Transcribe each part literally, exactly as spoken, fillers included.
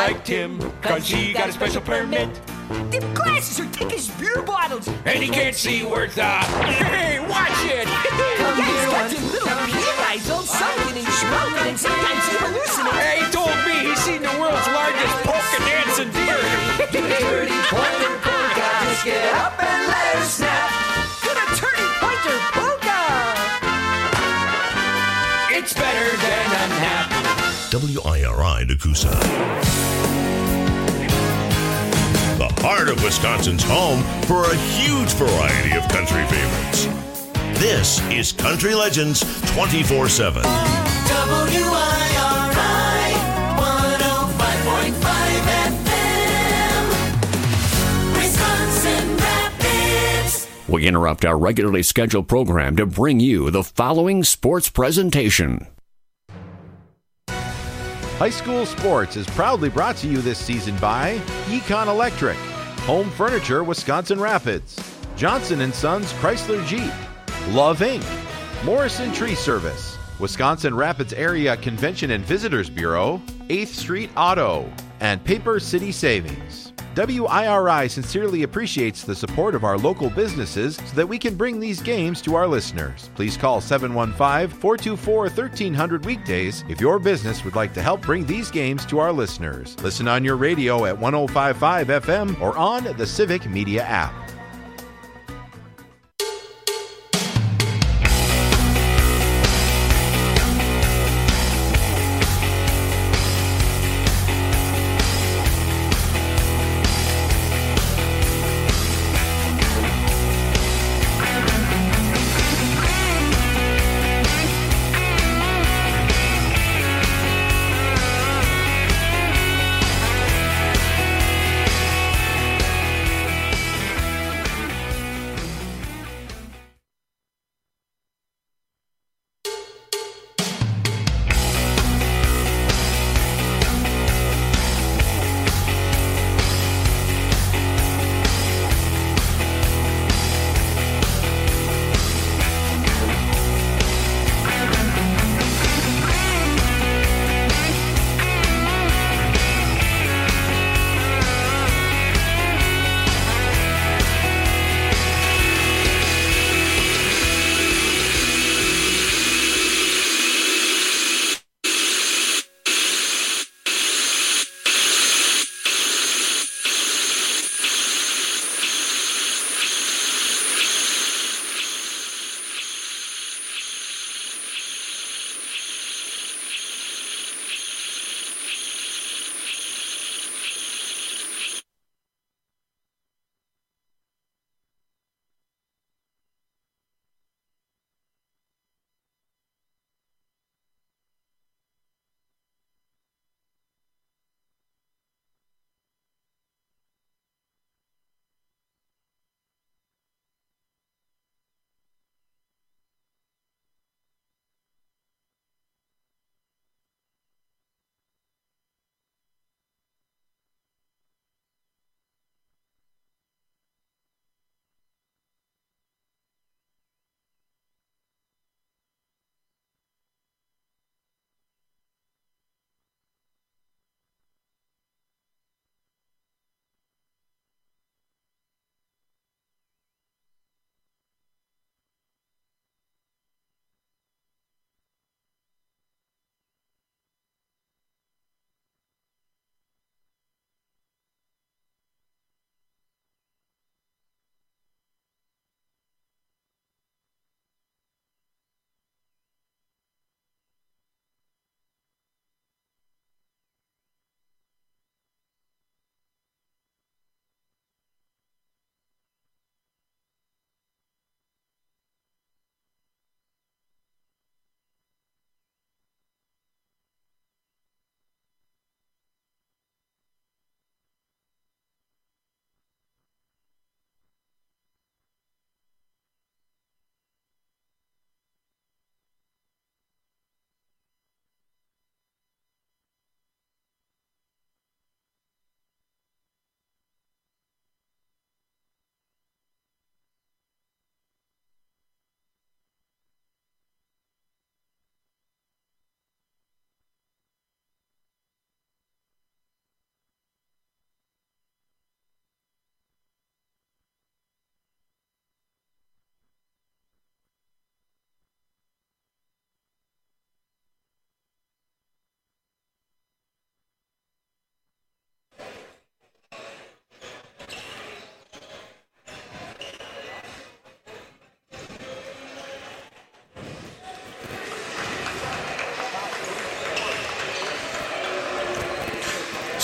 like Tim, cause he got a special permit. Them glasses are thick as beer bottles. And he can't see worth the... Hey, watch it! Yeah, he's got them little pea eyes all sunken and smoking, and sometimes he hallucinates. Hey, he told me he's seen the world's largest polka dancing deer. Dirty pointer polka, just get up and let her snap. To the dirty pointer polka. It's better than a nap. W I R I Nakusa. The heart of Wisconsin's home for a huge variety of country favorites. This is Country Legends twenty-four seven. W I R I one oh five point five F M, Wisconsin Rapids. We interrupt our regularly scheduled program to bring you the following sports presentation. High School Sports is proudly brought to you this season by Econ Electric, Home Furniture Wisconsin Rapids, Johnson and Sons Chrysler Jeep, Love Incorporated, Morrison Tree Service, Wisconsin Rapids Area Convention and Visitors Bureau, eighth Street Auto, and Paper City Savings. W I R I sincerely appreciates the support of our local businesses so that we can bring these games to our listeners. Please call seven one five, four two four, one three zero zero weekdays if your business would like to help bring these games to our listeners. Listen on your radio at one oh five point five F M or on the Civic Media app.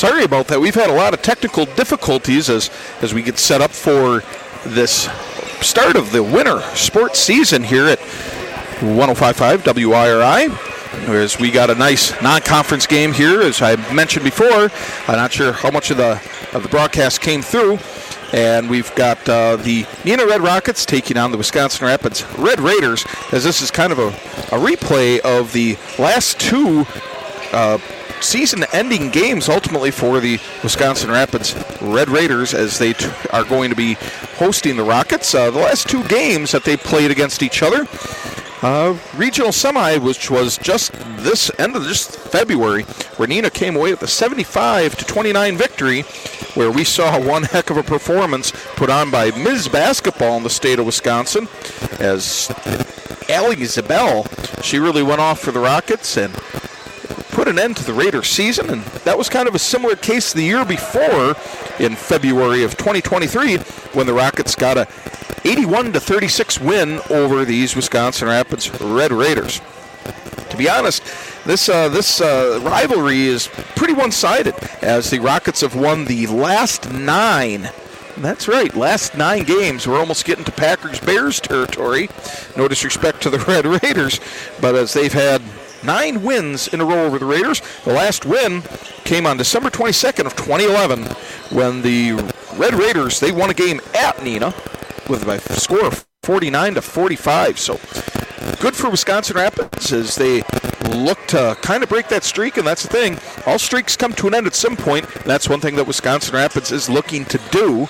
sorry about that. We've had a lot of technical difficulties as, as we get set up for this start of the winter sports season here at one oh five point five W I R I. As we got a nice non-conference game here, as I mentioned before. I'm not sure how much of the of the broadcast came through. And we've got uh, the Neenah Red Rockets taking on the Wisconsin Rapids Red Raiders, as this is kind of a, a replay of the last two uh, season-ending games, ultimately, for the Wisconsin Rapids Red Raiders, as they t- are going to be hosting the Rockets. Uh, the last two games that they played against each other, uh, regional semi, which was just this end of just February, where Neenah came away with a seventy-five to twenty-nine victory, where we saw one heck of a performance put on by Miz Basketball in the state of Wisconsin, as Allie Zabel, she really went off for the Rockets and put an end to the Raiders season. And that was kind of a similar case the year before in February of twenty twenty-three, when the Rockets got a eighty-one to thirty-six win over these Wisconsin Rapids Red Raiders. To be honest, this uh, this uh, rivalry is pretty one-sided, as the Rockets have won the last nine. That's right, last nine games. We're almost getting to Packers-Bears territory. No disrespect to the Red Raiders, but as they've had nine wins in a row over the Raiders. The last win came on December twenty-second of twenty eleven, when the Red Raiders, they won a game at Neenah with a score of forty-nine to forty-five. So good for Wisconsin Rapids as they look to kind of break that streak, and that's the thing. All streaks come to an end at some point. And that's one thing that Wisconsin Rapids is looking to do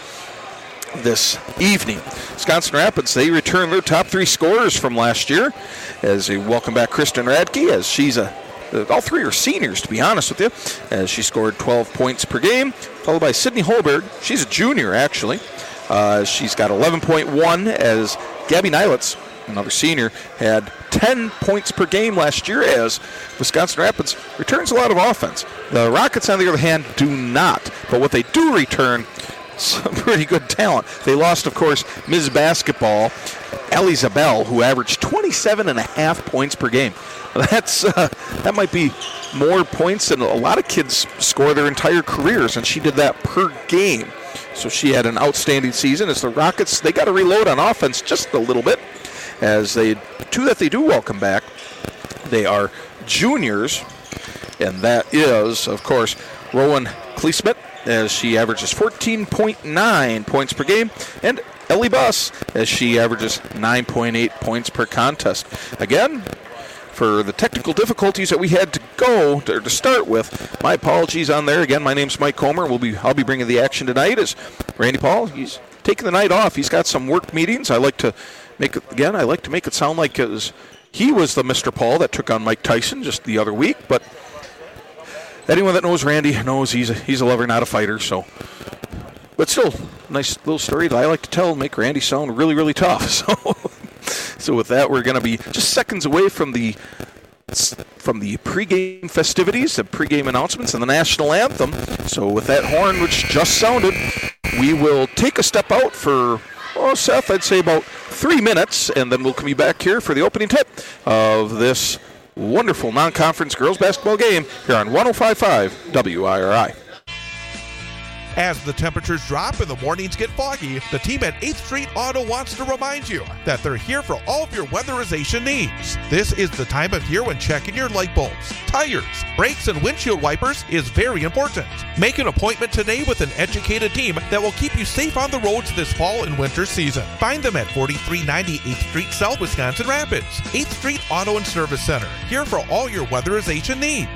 this evening. Wisconsin Rapids, they return their top three scorers from last year, as they welcome back Kristen Radke, as she's a all three are seniors, to be honest with you, as she scored twelve points per game, followed by Sydney Holberg. She's a junior, actually. Uh, she's got eleven point one, as Gabby Nylitz, another senior, had ten points per game last year, as Wisconsin Rapids returns a lot of offense. The Rockets, on the other hand, do not. But what they do return, some pretty good talent. They lost, of course, Miz Basketball, Allie Zabel, who averaged twenty-seven and a half points per game. That's uh, that might be more points than a lot of kids score their entire careers, and she did that per game. So she had an outstanding season. As the Rockets, they got to reload on offense just a little bit, as they two that they do welcome back. They are juniors, and that is, of course, Rowan Kleesmith, as she averages fourteen point nine points per game, and Ellie Buss, as she averages nine point eight points per contest. Again, for the technical difficulties that we had to go to, to start with, my apologies on there. Again, my name's Mike Comer. We'll be I'll be bringing the action tonight. As Randy Paul, he's taking the night off. He's got some work meetings. I like to make it again. I like to make it sound like it was, he was the Mister Paul that took on Mike Tyson just the other week, but anyone that knows Randy knows he's a, he's a lover, not a fighter. So, but still, nice little story that I like to tell and make Randy sound really, really tough. So, so with that, we're going to be just seconds away from the from the pregame festivities, the pregame announcements, and the national anthem. So with that horn, which just sounded, we will take a step out for, oh, Seth, I'd say about three minutes, and then we'll come back here for the opening tip of this wonderful non-conference girls basketball game here on one oh five point five W I R I. As the temperatures drop and the mornings get foggy, the team at eighth Street Auto wants to remind you that they're here for all of your weatherization needs. This is the time of year when checking your light bulbs, tires, brakes, and windshield wipers is very important. Make an appointment today with an educated team that will keep you safe on the roads this fall and winter season. Find them at forty-three ninety eighth Street South, Wisconsin Rapids. eighth Street Auto and Service Center, here for all your weatherization needs.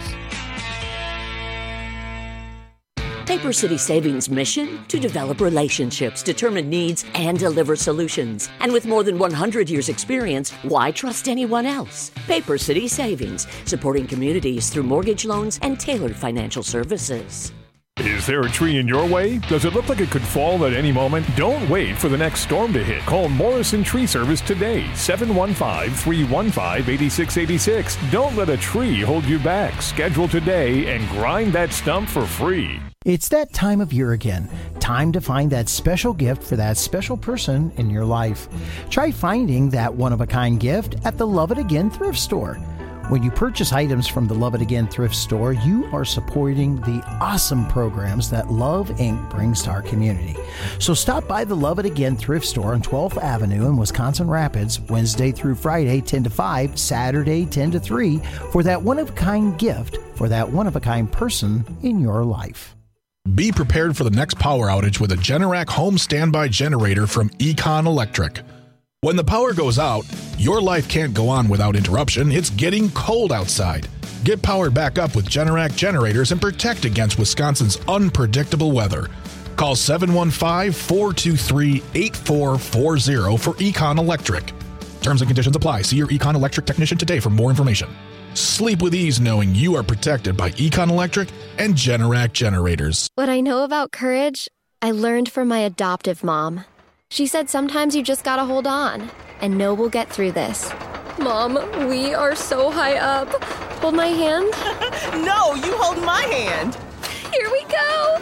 Paper City Savings' mission? To develop relationships, determine needs, and deliver solutions. And with more than one hundred years' experience, why trust anyone else? Paper City Savings, supporting communities through mortgage loans and tailored financial services. Is there a tree in your way? Does it look like it could fall at any moment? Don't wait for the next storm to hit. Call Morrison Tree Service today, seven one five, three one five, eight six eight six. Don't let a tree hold you back. Schedule today and grind that stump for free. It's that time of year again. Time to find that special gift for that special person in your life. Try finding that one-of-a-kind gift at the Love It Again thrift store. When you purchase items from the Love It Again thrift store, you are supporting the awesome programs that Love Incorporated brings to our community. So stop by the Love It Again thrift store on twelfth Avenue in Wisconsin Rapids, Wednesday through Friday, ten to five, Saturday, ten to three, for that one-of-a-kind gift for that one-of-a-kind person in your life. Be prepared for the next power outage with a Generac home standby generator from Econ Electric. When the power goes out, your life can't go on without interruption. It's getting cold outside. Get powered back up with Generac generators and protect against Wisconsin's unpredictable weather. Call seven one five, four two three, eight four four zero for Econ Electric. Terms and conditions apply. See your Econ Electric technician today for more information. Sleep with ease knowing you are protected by Econ Electric and Generac generators. What I know about courage, I learned from my adoptive mom. She said sometimes you just gotta hold on and know we'll get through this. Mom, we are so high up. Hold my hand. No, you hold my hand. Here we go.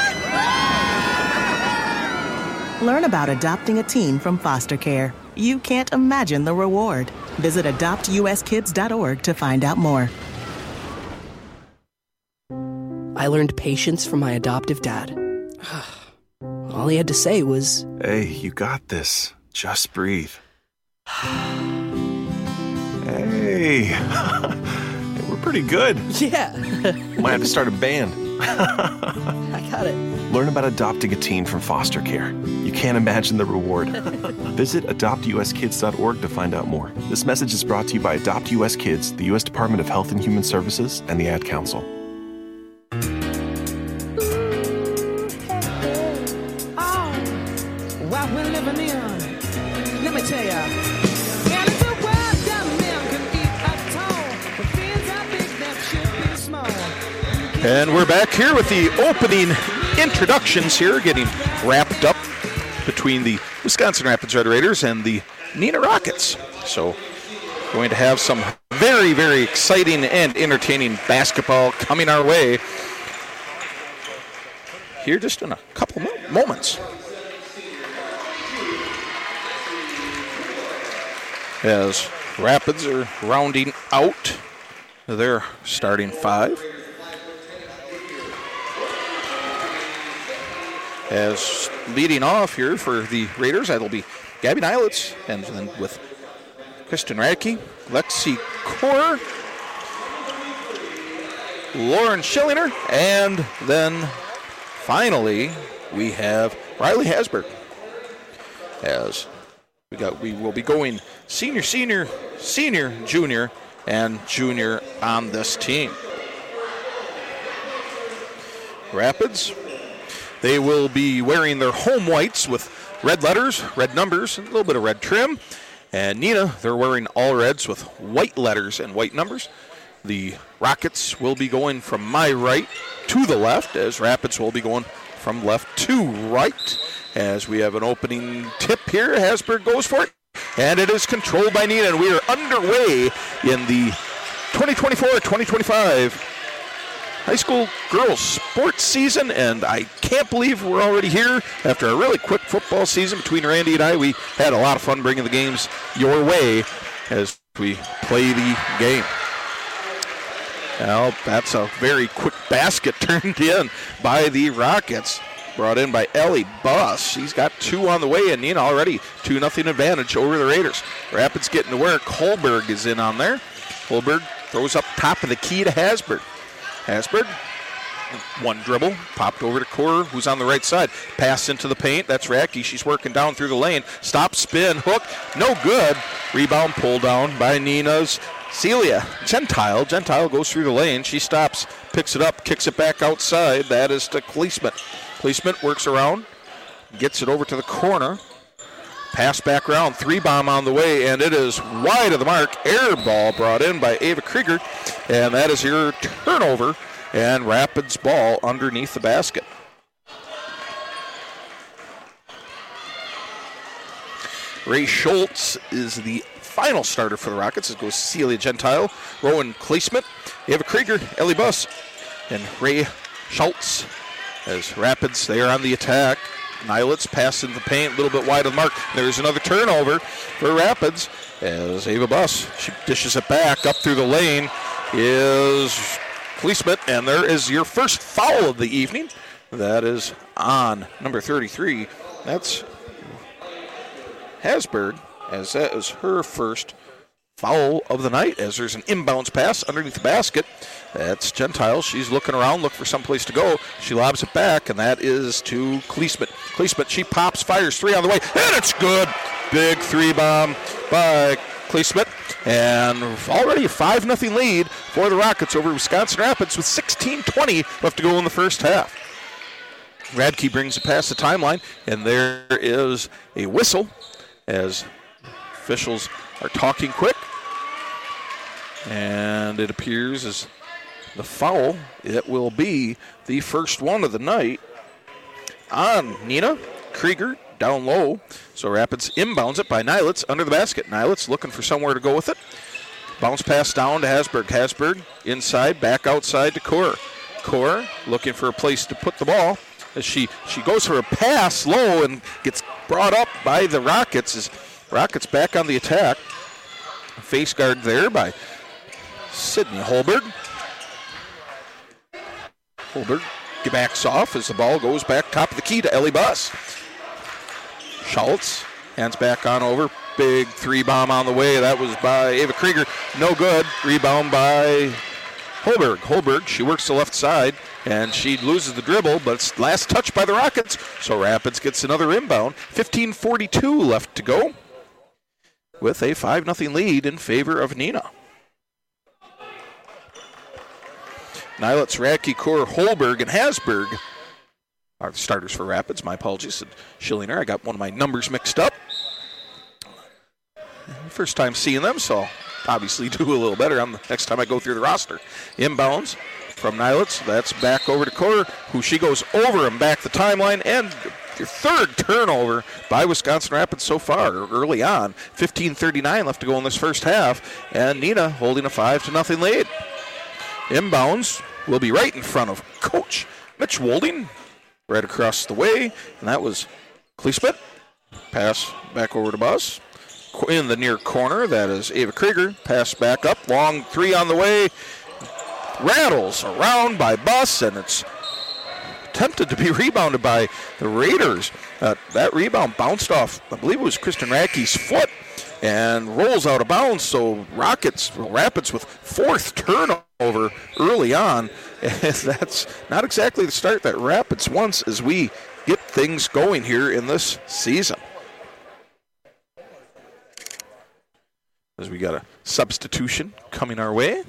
Learn about adopting a teen from foster care. You can't imagine the reward. Visit adopt u s kids dot org to find out more. I learned patience from my adoptive dad. All he had to say was, "Hey, you got this. Just breathe." Hey, we're pretty good. Yeah. Might have to start a band. I got it. Learn about adopting a teen from foster care. You can't imagine the reward. Visit adopt u s kids dot org to find out more. This message is brought to you by Adopt U S Kids, the U S Department of Health and Human Services, and the Ad Council. What we're living in, let me tell ya. And it's a world that men can eat at all, but things are big that should be small. And we're back here with the opening introductions here, getting wrapped up between the Wisconsin Rapids Red Raiders and the Neenah Rockets. So going to have some very, very exciting and entertaining basketball coming our way here just in a couple moments. As Rapids are rounding out their starting five. As leading off here for the Raiders, that'll be Gabby Nilitz, and then with Kristen Radke, Lexi Core, Lauren Schillinger, and then finally we have Riley Hasberg. As we got, we will be going senior, senior, senior, junior, and junior on this team. Rapids, they will be wearing their home whites with red letters, red numbers, and a little bit of red trim. And Neenah, they're wearing all reds with white letters and white numbers. The Rockets will be going from my right to the left, as Rapids will be going from left to right. As we have an opening tip here, Hasberg goes for it, and it is controlled by Neenah, and we are underway in the twenty twenty-four twenty twenty-five high school girls sports season, and I can't believe we're already here after a really quick football season between Randy and I. We had a lot of fun bringing the games your way as we play the game. Well, that's a very quick basket turned in by the Rockets. Brought in by Ellie Buss. She's got two on the way, and Neenah already two nothing advantage over the Raiders. Rapids getting to work. Holberg is in on there. Holberg throws up top of the key to Hasberg. Hasberg, one dribble, popped over to Core, who's on the right side. Pass into the paint. That's Radke. She's working down through the lane. Stop, spin, hook. No good. Rebound pull down by Neenah's Celia Gentile. Gentile goes through the lane. She stops, picks it up, kicks it back outside. That is to Kleesman. Kleesman works around, gets it over to the corner. Pass back around, three bomb on the way, and it is wide of the mark. Air ball brought in by Ava Krieger, and that is your turnover, and Rapids ball underneath the basket. Ray Schultz is the final starter for the Rockets. It goes Celia Gentile, Rowan Kleesman, Ava Krieger, Ellie Buss, and Ray Schultz. As Rapids, they are on the attack. Nilitz pass in the paint, a little bit wide of the mark. There's another turnover for Rapids. as Ava Buss, she dishes it back up through the lane, is Kleesmith, and there is your first foul of the evening. That is on number thirty-three. That's Hasberg, as that is her first foul of the night, as there's an inbounds pass underneath the basket. That's Gentile. She's looking around, looking for someplace to go. She lobs it back, and that is to Kleesmith. Kleesmith, she pops, fires three on the way, and it's good. Big three bomb by Kleesmith, and already a five nothing lead for the Rockets over Wisconsin Rapids with sixteen twenty left to go in the first half. Radke brings it past the timeline, and there is a whistle as officials are talking quick. And it appears as the foul, it will be the first one of the night on Nina Krieger down low. So Rapids inbounds it by Nylitz under the basket. Nylitz looking for somewhere to go with it. Bounce pass down to Hasberg. Hasberg inside, back outside to Core. Core looking for a place to put the ball. As she, she goes for a pass low and gets brought up by the Rockets. As Rockets back on the attack. Face guard there by Sydney Holberg. Holberg backs off as the ball goes back top of the key to Ellie Buss. Schultz hands back on over. Big three bomb on the way. That was by Ava Krieger. No good. Rebound by Holberg. Holberg, she works the left side, and she loses the dribble, but it's last touch by the Rockets. So Rapids gets another inbound. fifteen forty-two left to go with a five nothing lead in favor of Nina. Nylitz, Radke, Core, Holberg, and Hasberg are the starters for Rapids. My apologies, said Schillinger. I got one of my numbers mixed up. First time seeing them, so I'll obviously do a little better on the next time I go through the roster. Inbounds from Nylitz. That's back over to Core, who she goes over and back the timeline, and your third turnover by Wisconsin Rapids so far early on. fifteen thirty-nine left to go in this first half, and Nina holding a five to nothing lead. Inbounds will be right in front of Coach Mitch Wolding, right across the way, and that was Kleesmith. Pass back over to Buss. In the near corner, that is Ava Krieger. Pass back up, long three on the way. Rattles around by Buss, and it's attempted to be rebounded by the Raiders. Uh, that rebound bounced off, I believe it was Kristen Radke's foot, and rolls out of bounds. So Rockets, Rapids with fourth turnover early on. And that's not exactly the start that Rapids wants as we get things going here in this season. As we got a substitution coming our way.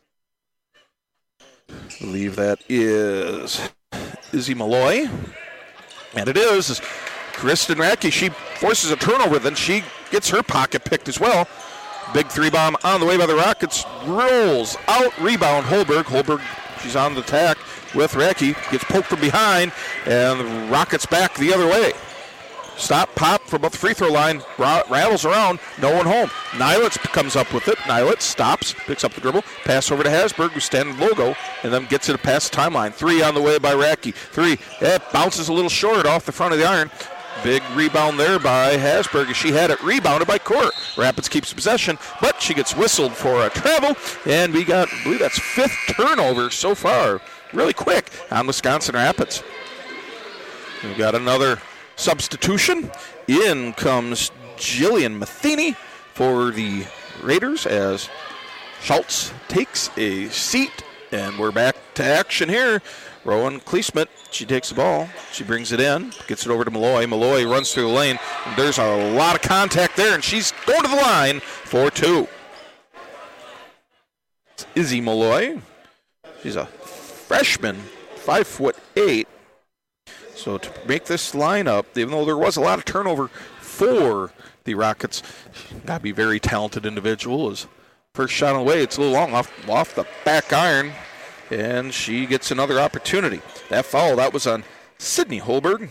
I believe that is Izzy Malloy. And it is. Kristen Radke, she forces a turnover, then she gets her pocket picked as well. Big three bomb on the way by the Rockets. Rolls out, rebound Holberg. Holberg, she's on the attack with Radke. Gets poked from behind, and the Rockets back the other way. Stop, pop from about the free throw line, rattles around, no one home. Nylitz comes up with it. Nylitz stops, picks up the dribble, pass over to Hasberg, who's standing logo, and then gets it past the timeline. Three on the way by Radke. Three, it bounces a little short off the front of the iron. Big rebound there by Hasberg as she had it rebounded by Court. Rapids keeps possession, but she gets whistled for a travel, and we got, I believe that's fifth turnover so far, really quick on Wisconsin Rapids. We've got another substitution. In comes Jillian Matheny for the Raiders as Schultz takes a seat, and we're back to action here. Rowan Kleesmith, she takes the ball, she brings it in, gets it over to Malloy. Malloy runs through the lane, and there's a lot of contact there, and she's going to the line for two. It's Izzy Malloy. She's a freshman, five foot eight. So to make this lineup, even though there was a lot of turnover for the Rockets, got to be a very talented individual. As first shot on the way, it's a little long off, off the back iron, and she gets another opportunity. That foul, that was on Sydney Holberg.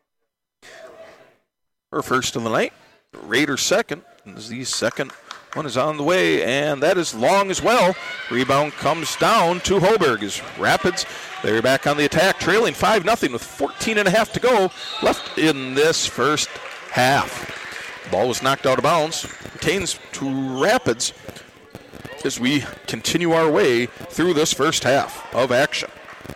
Her first of the night. Raiders second. The second one is on the way, and that is long as well. Rebound comes down to Holberg as Rapids, they're back on the attack, trailing five nothing with fourteen and a half to go left in this first half. Ball was knocked out of bounds. Retains to Rapids as we continue our way through this first half of action.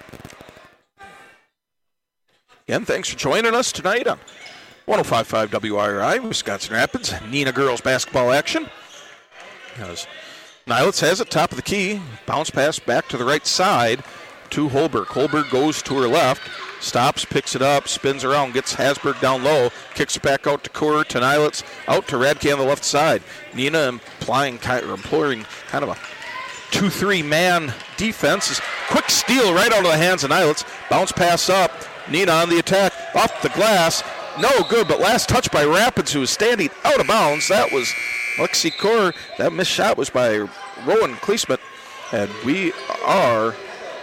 Again, thanks for joining us tonight on one oh five point five W I R I, Wisconsin Rapids, Neenah girls basketball action. As Nilitz has it, top of the key, bounce pass back to the right side to Holberg. Holberg goes to her left, stops, picks it up, spins around, gets Hasberg down low, kicks it back out to Coeur, to Nilitz, out to Radke on the left side. Neenah implying, or employing kind of a two three man defense. Quick steal right out of the hands of Nilitz. Bounce pass up. Neenah on the attack, off the glass. No good, but last touch by Rapids, who was standing out of bounds. That was Lexi Coeur. That missed shot was by Rowan Kleesmith. And we are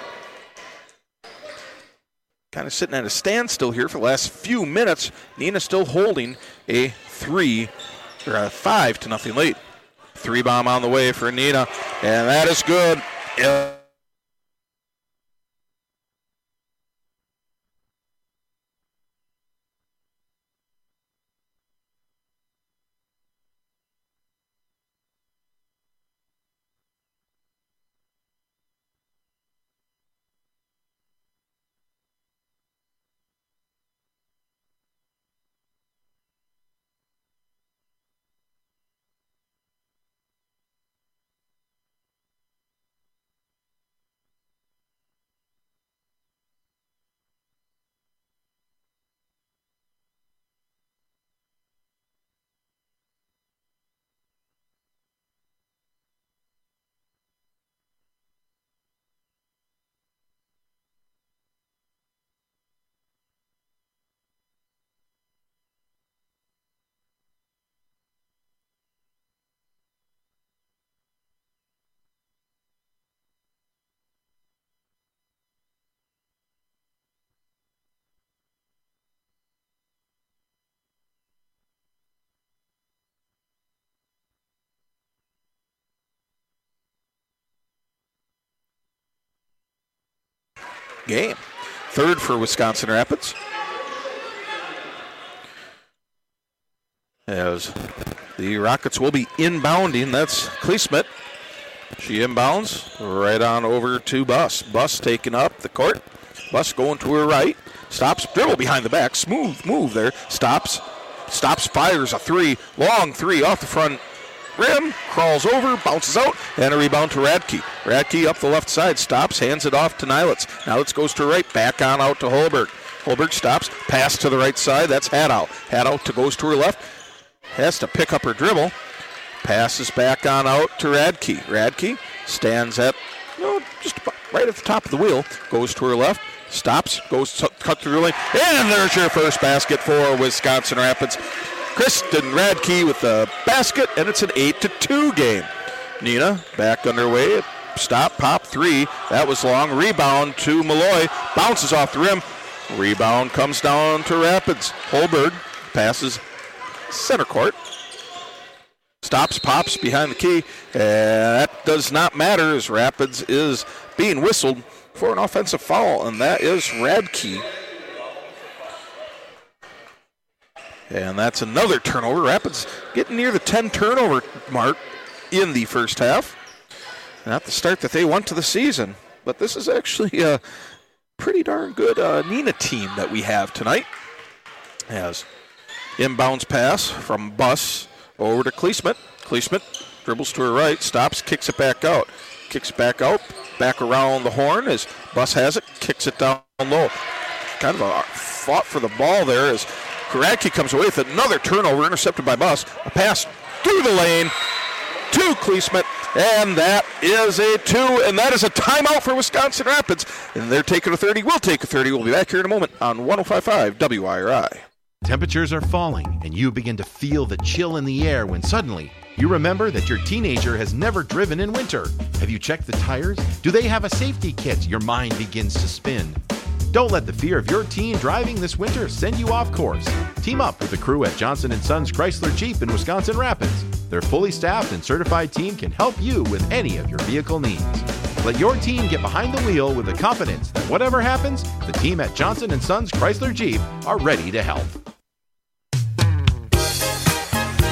kind of sitting at a standstill here for the last few minutes. Neenah still holding a three, or a five to nothing lead. Three bomb on the way for Neenah, and that is good. Yeah. Game. Third for Wisconsin Rapids. As the Rockets will be inbounding, that's Kleesmith. She inbounds right on over to Buss. Buss taking up the court. Buss going to her right. Stops, dribble behind the back. Smooth move there. Stops, stops, fires a three. Long three off the front rim, crawls over, bounces out, and a rebound to Radke. Radke up the left side, stops, hands it off to Nilitz. Nilitz goes to right, back on out to Holberg. Holberg stops, pass to the right side, that's Hadow. Hadow to, goes to her left, has to pick up her dribble, passes back on out to Radke. Radke stands at, no, just right at the top of the wheel, goes to her left, stops, goes to cut through the lane, and there's your first basket for Wisconsin Rapids. Kristen Radke with the basket, and it's an eight to two game. Neenah back underway. Stop, pop, three. That was long. Rebound to Malloy. Bounces off the rim. Rebound comes down to Rapids. Holberg passes center court. Stops, pops behind the key. And that does not matter as Rapids is being whistled for an offensive foul, and that is Radke. And that's another turnover. Rapids getting near the ten turnover mark in the first half. Not the start that they want to the season, but this is actually a pretty darn good uh, Neenah team that we have tonight. As inbounds pass from Buss over to Kleesmith. Kleesmith dribbles to her right, stops, kicks it back out. Kicks it back out, back around the horn as Buss has it, kicks it down low. Kind of a fought for the ball there as Radke comes away with another turnover, intercepted by Buss. A pass through the lane to Kleesmith, and that is a two, and that is a timeout for Wisconsin Rapids. And they're taking a thirty. We'll take a thirty. We'll be back here in a moment on one oh five point five W I R I. Temperatures are falling, and you begin to feel the chill in the air when suddenly you remember that your teenager has never driven in winter. Have you checked the tires? Do they have a safety kit? Your mind begins to spin. Don't let the fear of your teen driving this winter send you off course. Team up with the crew at Johnson and Sons Chrysler Jeep in Wisconsin Rapids. Their fully staffed and certified team can help you with any of your vehicle needs. Let your team get behind the wheel with the confidence that whatever happens, the team at Johnson and Sons Chrysler Jeep are ready to help.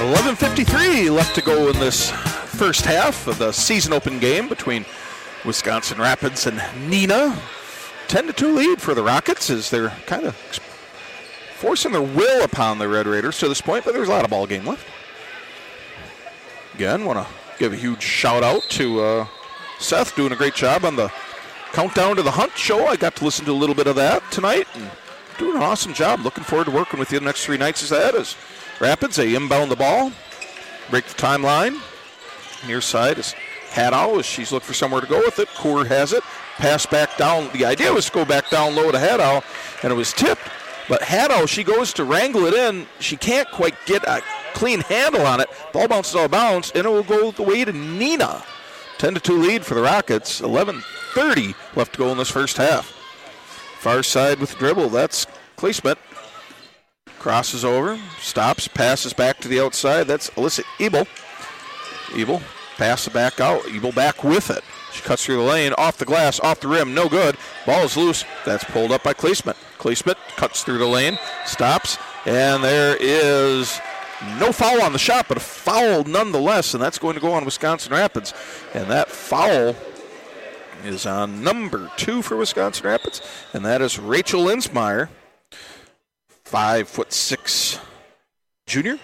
eleven fifty-three left to go in this first half of the season open game between Wisconsin Rapids and Neenah. ten to two lead for the Rockets as they're kind of forcing their will upon the Red Raiders to this point, but there's a lot of ball game left. Again, want to give a huge shout out to uh, Seth doing a great job on the Countdown to the Hunt show. I got to listen to a little bit of that tonight and doing an awesome job. Looking forward to working with you the next three nights as that is. Rapids, they inbound the ball, break the timeline. Near side is Haddow as she's looking for somewhere to go with it. Coor has it. Pass back down. The idea was to go back down low to Haddow, and it was tipped. But Haddow, she goes to wrangle it in. She can't quite get a clean handle on it. Ball bounces out of bounds, and it will go the way to Neenah. ten to two lead for the Rockets. eleven thirty left to go in this first half. Far side with the dribble. That's Clay Smith. Crosses over, stops, passes back to the outside. That's Alyssa Ebel. Ebel passes back out. Ebel back with it. She cuts through the lane, off the glass, off the rim, no good. Ball is loose. That's pulled up by Clay Smith. Clay Smith cuts through the lane, stops, and there is no foul on the shot, but a foul nonetheless, and that's going to go on Wisconsin Rapids. And that foul is on number two for Wisconsin Rapids, and that is Rachel Linsmeyer. Five foot six junior.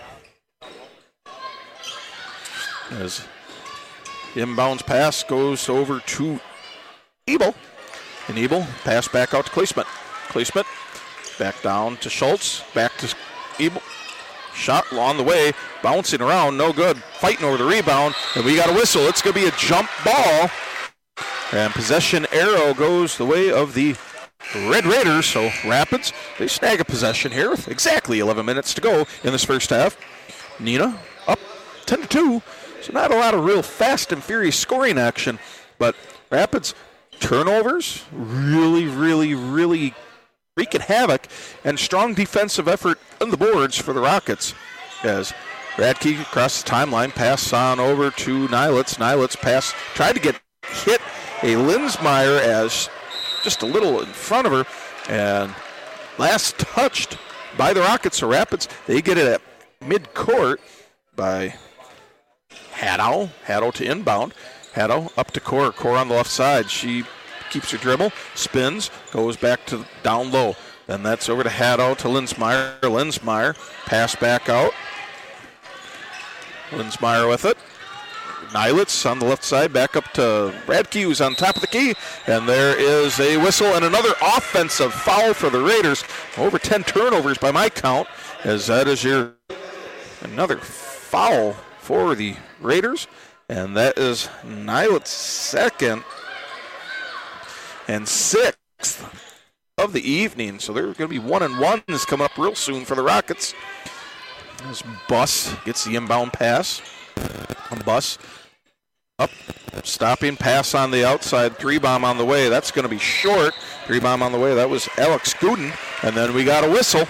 As the inbounds pass goes over to Ebel. And Ebel pass back out to Clay Smith. Clay Smith back down to Schultz. Back to Ebel. Shot on the way. Bouncing around. No good. Fighting over the rebound. And we got a whistle. It's going to be a jump ball. And possession arrow goes the way of the Red Raiders, so Rapids, they snag a possession here with exactly eleven minutes to go in this first half. Neenah up ten to two, so not a lot of real fast and furious scoring action, but Rapids turnovers, really, really, really wreaking havoc, and strong defensive effort on the boards for the Rockets. As Radke across the timeline, pass on over to Nylitz. Nylitz pass, tried to get hit a Linsmeyer as just a little in front of her, and last touched by the Rockets or Rapids. They get it at mid-court by Haddow. Haddow to inbound. Haddow up to Coor. Coor on the left side. She keeps her dribble, spins, goes back to down low. Then that's over to Haddow to Linsmeyer. Linsmeyer pass back out. Linsmeyer with it. Nylitz on the left side, back up to Radke, who's on top of the key, and there is a whistle and another offensive foul for the Raiders. Over ten turnovers by my count, as that is your another foul for the Raiders, and that is Nylitz's second and sixth of the evening. So they're going to be one and one is coming up real soon for the Rockets. As Buss gets the inbound pass. Buss up, stopping, pass on the outside, three bomb on the way. That's going to be short. Three bomb on the way. That was Alex Gooden. And then we got a whistle.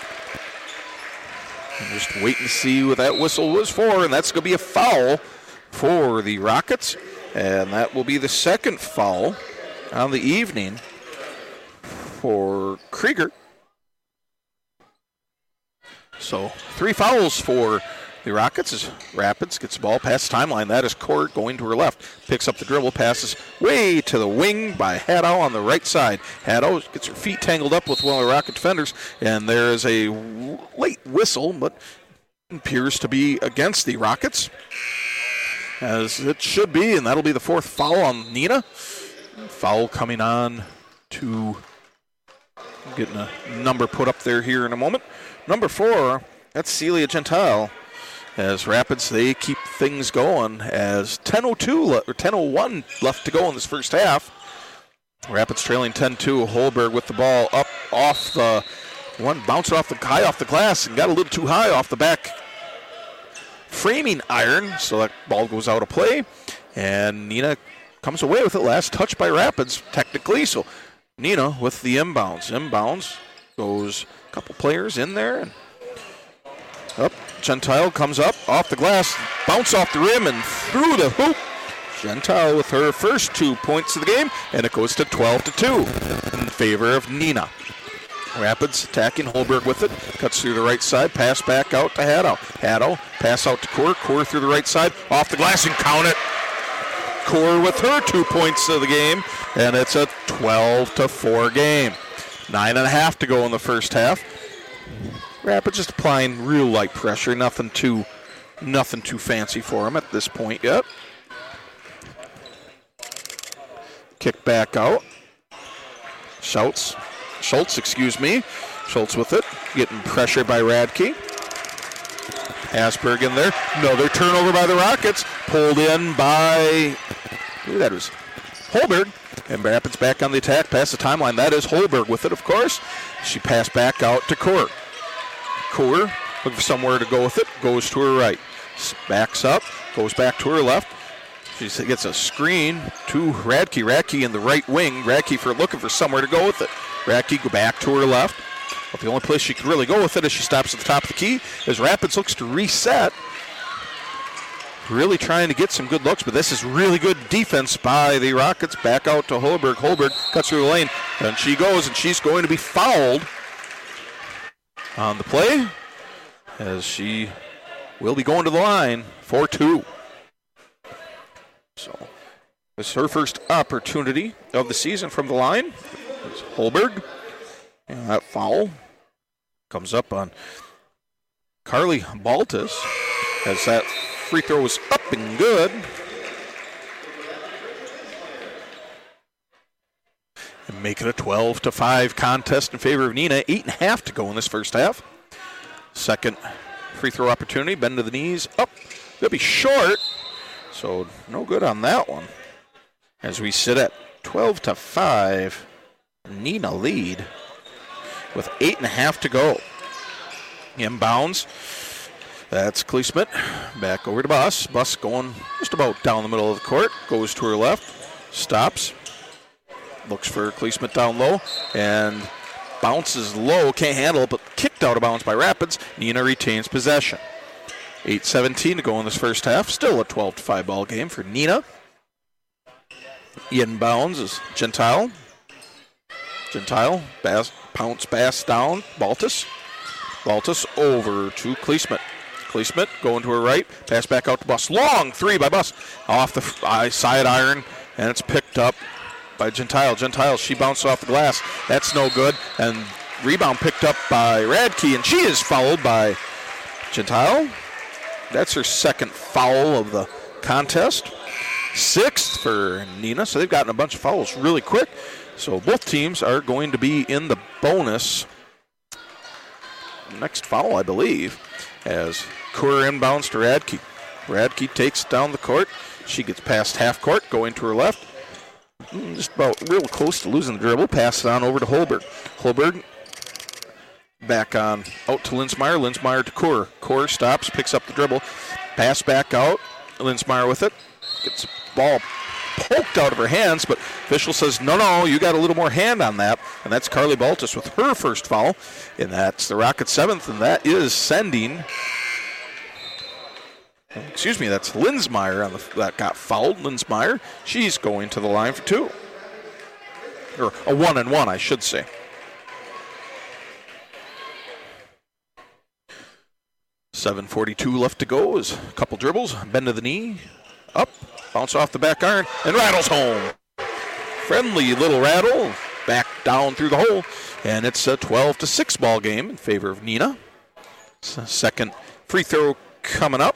And just wait and see what that whistle was for. And that's going to be a foul for the Rockets. And that will be the second foul on the evening for Krieger. So three fouls for the Rockets as Rapids gets the ball past the timeline. That is Coor going to her left. Picks up the dribble, passes way to the wing by Haddow on the right side. Haddow gets her feet tangled up with one of the Rocket defenders, and there is a late whistle, but appears to be against the Rockets, as it should be, and that'll be the fourth foul on Neenah. Foul coming on to, getting a number put up there here in a moment. Number four, that's Celia Gentile. As Rapids, they keep things going as ten oh two le- or ten oh one left to go in this first half. Rapids trailing ten two. Holberg with the ball up off the one, bouncing off the high off the glass and got a little too high off the back framing iron, so that ball goes out of play. And Neenah comes away with it. Last touch by Rapids, technically. So Neenah with the inbounds. Inbounds goes a couple players in there and up. Gentile comes up off the glass, bounce off the rim and through the hoop. Gentile with her first two points of the game, and it goes to twelve to two in favor of Neenah. Rapids attacking. Holberg with it. Cuts through the right side. Pass back out to Haddo. Haddo. Pass out to Core. Core through the right side. Off the glass and count it. Core with her two points of the game. And it's a twelve to four game. Nine and a half to go in the first half. Rapids just applying real light pressure. Nothing too, nothing too fancy for them at this point yet. Kick back out. Schultz. Schultz, excuse me. Schultz with it. Getting pressured by Radke. Asperg in there. Another turnover by the Rockets. Pulled in by, ooh, that was Holberg. And Rapids back on the attack, past the timeline. That is Holberg with it, of course. She passed back out to Core. Core, looking for somewhere to go with it. Goes to her right. Backs up. Goes back to her left. She gets a screen to Radke. Radke in the right wing. Radke for looking for somewhere to go with it. Radke go back to her left. But the only place she can really go with it is she stops at the top of the key as Rapids looks to reset. Really trying to get some good looks, but this is really good defense by the Rockets. Back out to Holberg. Holberg cuts through the lane, and she goes, and she's going to be fouled on the play as she will be going to the line for two. So this is her first opportunity of the season from the line. It's Holberg, and that foul comes up on Carly Baltus as that free throw was up and good. And make it a twelve to five contest in favor of Neenah. Eight and a half to go in this first half. Second free throw opportunity. Bend to the knees. Up. They'll be short. So no good on that one. As we sit at twelve to five. Neenah lead with eight and a half to go. Inbounds. That's Kleesmith. Back over to Buss. Buss going just about down the middle of the court. Goes to her left. Stops. Looks for Kleesmith down low. And bounces low. Can't handle it, but kicked out of bounds by Rapids. Neenah retains possession. eight seventeen to go in this first half. Still a twelve to five ball game for Neenah. Inbounds is Gentile. Gentile. Bass, pounce pass down. Baltus. Baltus over to Kleesmith. Kleesmith going to her right. Pass back out to Buss. Long three by Buss. Off the uh, side iron. And it's picked up by Gentile. Gentile, she bounced off the glass. That's no good. And rebound picked up by Radke. And she is fouled by Gentile. That's her second foul of the contest. Sixth for Neenah. So they've gotten a bunch of fouls really quick. So both teams are going to be in the bonus. Next foul, I believe, as Core inbounds to Radke. Radke takes down the court. She gets past half court, going to her left. Just about real close to losing the dribble. Pass it on over to Holberg. Holberg back on out to Linsmeyer. Linsmeyer to Core. Core stops, picks up the dribble. Pass back out. Linsmeyer with it. Gets the ball poked out of her hands, but official says, no, no, you got a little more hand on that. And that's Carly Baltus with her first foul. And that's the Rockets' seventh, and that is sending, excuse me, that's Linsmeyer on the, that got fouled. Linsmeyer, she's going to the line for two. Or a one and one, I should say. seven forty-two left to go is a couple dribbles. Bend to the knee. Up. Bounce off the back iron. And rattles home. Friendly little rattle. Back down through the hole. And it's a twelve to six ball game in favor of Neenah. Second free throw coming up.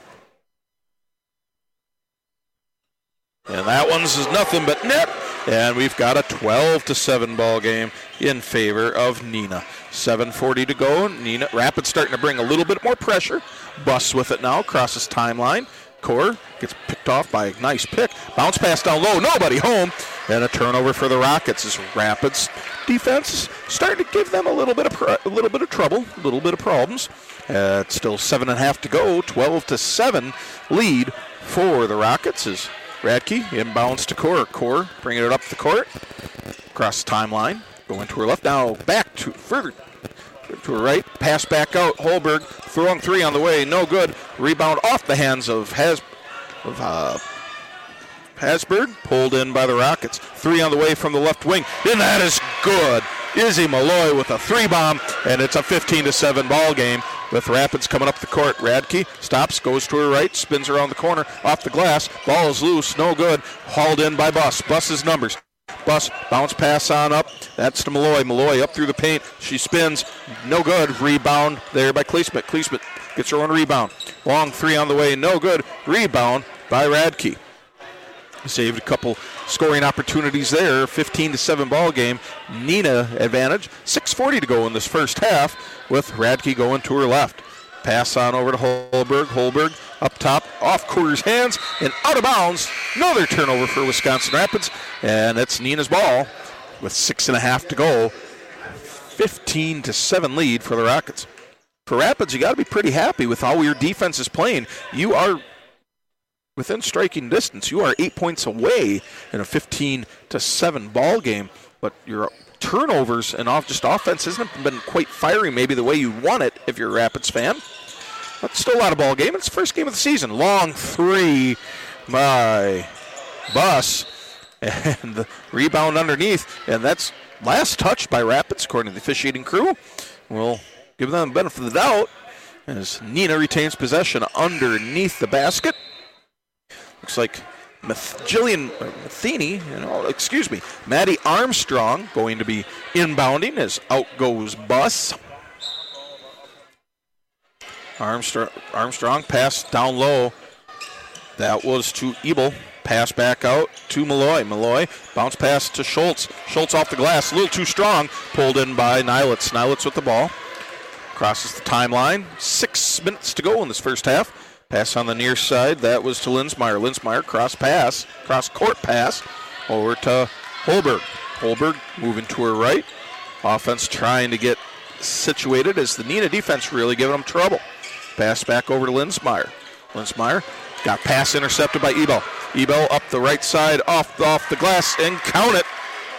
And that one's nothing but net. And we've got a twelve to seven ball game in favor of Neenah. seven forty to go. Neenah Rapids starting to bring a little bit more pressure. Buss with it now. Crosses timeline. Core gets picked off by a nice pick. Bounce pass down low. Nobody home. And a turnover for the Rockets as Rapids defense starting to give them a little bit of pro- a little bit of trouble, a little bit of problems. Uh, it's still seven and a half to go. twelve to seven lead for the Rockets as Radke inbounds to Core. Core bringing it up the court. Across the timeline. Going to her left. Now back to further to her right. Pass back out. Holberg throwing three on the way. No good. Rebound off the hands of Has of uh, Hasberg. Pulled in by the Rockets. Three on the way from the left wing. And that is good. Izzy Malloy with a three bomb, and it's a fifteen to seven ball game with Rapids coming up the court. Radke stops, goes to her right, spins around the corner, off the glass. Ball is loose, no good. Hauled in by Buss. Buss's numbers. Buss, bounce pass on up. That's to Malloy. Malloy up through the paint. She spins, no good. Rebound there by Kleesmit. Kleesmit gets her own rebound. Long three on the way, no good. Rebound by Radke. Saved a couple scoring opportunities there. fifteen to seven ball game. Neenah advantage. six forty to go in this first half with Radke going to her left. Pass on over to Holberg. Holberg up top, off Coor's hands and out of bounds. Another turnover for Wisconsin Rapids, and it's Neenah's ball with six and a half to go. fifteen to seven lead for the Rockets. For Rapids, you got to be pretty happy with how your defense is playing. You are within striking distance. You are eight points away in a fifteen to seven ball game, but your turnovers and off just offense hasn't been quite firing maybe the way you want it if you're a Rapids fan. But still a lot of ball game. It's the first game of the season. Long three by Buss, and the rebound underneath, and that's last touch by Rapids according to the officiating crew. We'll give them the benefit of the doubt as Neenah retains possession underneath the basket. Looks like Meth- Jillian Matheny, you know, excuse me, Maddie Armstrong going to be inbounding as out goes Buss. Armstrong, Armstrong pass down low. That was to Ebel. Pass back out to Malloy. Malloy bounce pass to Schultz. Schultz off the glass, a little too strong. Pulled in by Nilitz. Nilitz with the ball. Crosses the timeline. Six minutes to go in this first half. Pass on the near side. That was to Linsmeyer. Linsmeyer cross pass, cross court pass over to Holberg. Holberg moving to her right. Offense trying to get situated as the Neenah defense really giving them trouble. Pass back over to Linsmeyer. Linsmeyer got pass intercepted by Ebel. Ebel up the right side, off, off the glass, and count it.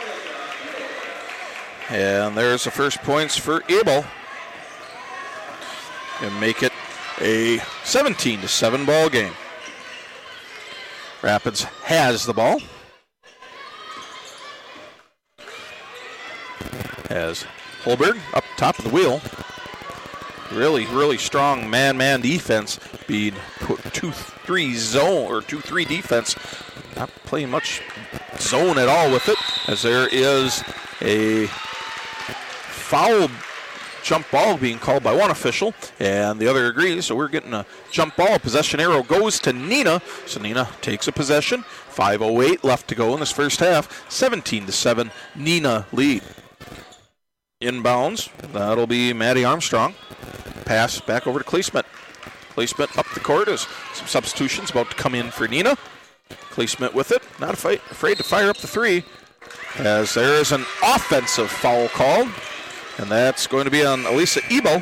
And there's the first points for Ebel. And make it a seventeen to seven ball game. Rapids has the ball. As Holberg up top of the wheel. Really, really strong man-man defense being put two three zone or two three defense. Not playing much zone at all with it, as there is a foul jump ball being called by one official, and the other agrees, so we're getting a jump ball. Possession arrow goes to Neenah, so Neenah takes a possession. five oh eight left to go in this first half. seventeen to seven, Neenah lead. Inbounds, that'll be Maddie Armstrong. Pass back over to Kleesmit. Kleesmit up the court as some substitutions about to come in for Neenah. Kleesmit with it, not afraid, afraid to fire up the three, as there is an offensive foul called. And that's going to be on Elisa Ebel.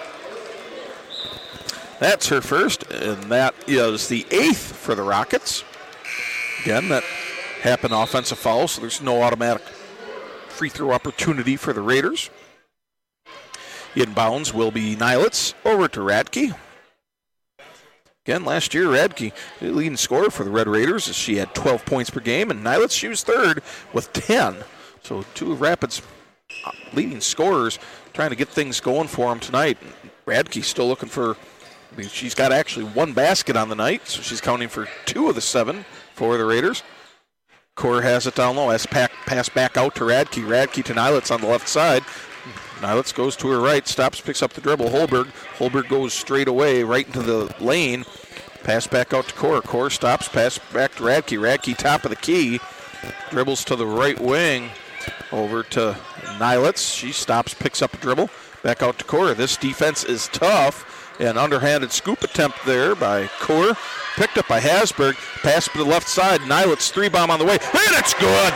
That's her first, and that is the eighth for the Rockets. Again, that happened offensive foul, so there's no automatic free throw opportunity for the Raiders. Inbounds will be Nilitz over to Radke. Again, last year, Radke, the leading scorer for the Red Raiders, as she had twelve points per game, and Nilitz, she was third with ten. So two of Rapids' leading scorers trying to get things going for them tonight. Radke still looking for, I mean, she's got actually one basket on the night, so she's counting for two of the seven for the Raiders. Core has it down low. Has pass back out to Radke. Radke to Nilitz on the left side. Nilitz goes to her right, stops, picks up the dribble. Holberg. Holberg goes straight away right into the lane. Pass back out to Core. Core stops, pass back to Radke. Radke top of the key. Dribbles to the right wing. Over to Nilitz. She stops, picks up a dribble. Back out to Core. This defense is tough. An underhanded scoop attempt there by Core. Picked up by Hasberg. Pass to the left side. Nilitz three bomb on the way. And it's good.